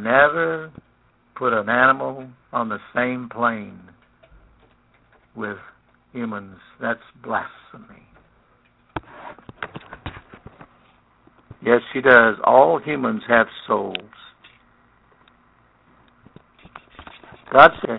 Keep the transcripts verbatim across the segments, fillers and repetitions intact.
never put an animal on the same plane with humans. That's blasphemy. Yes, she does. All humans have souls. God said,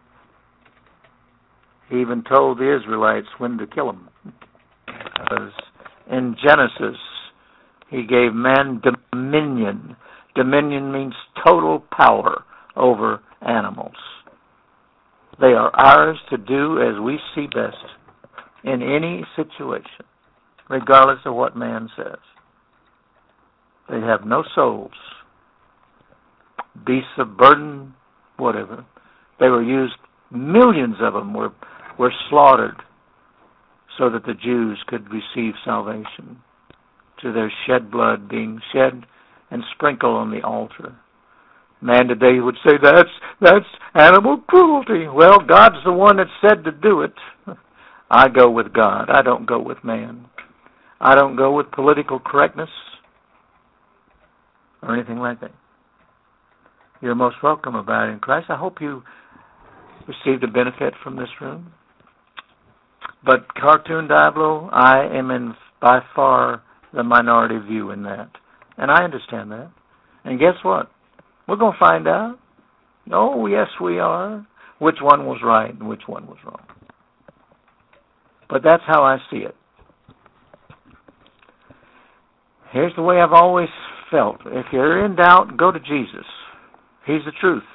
He even told the Israelites when to kill them. Because in Genesis, He gave man dominion. Dominion means total power over animals. They are ours to do as we see best in any situation, regardless of what man says. They have no souls. Beasts of burden, whatever. They were used, millions of them were, were slaughtered so that the Jews could receive salvation, to their shed blood being shed and sprinkled on the altar. Man today would say, that's that's animal cruelty. Well, God's the one that said to do it. I go with God. I don't go with man. I don't go with political correctness or anything like that. You're most welcome about it in Christ. I hope you received a benefit from this room. But Cartoon Diablo, I am in by far the minority view in that. And I understand that. And guess what? We're going to find out. Oh, yes, we are. Which one was right and which one was wrong. But that's how I see it. Here's the way I've always felt. If you're in doubt, go to Jesus. He's the truth.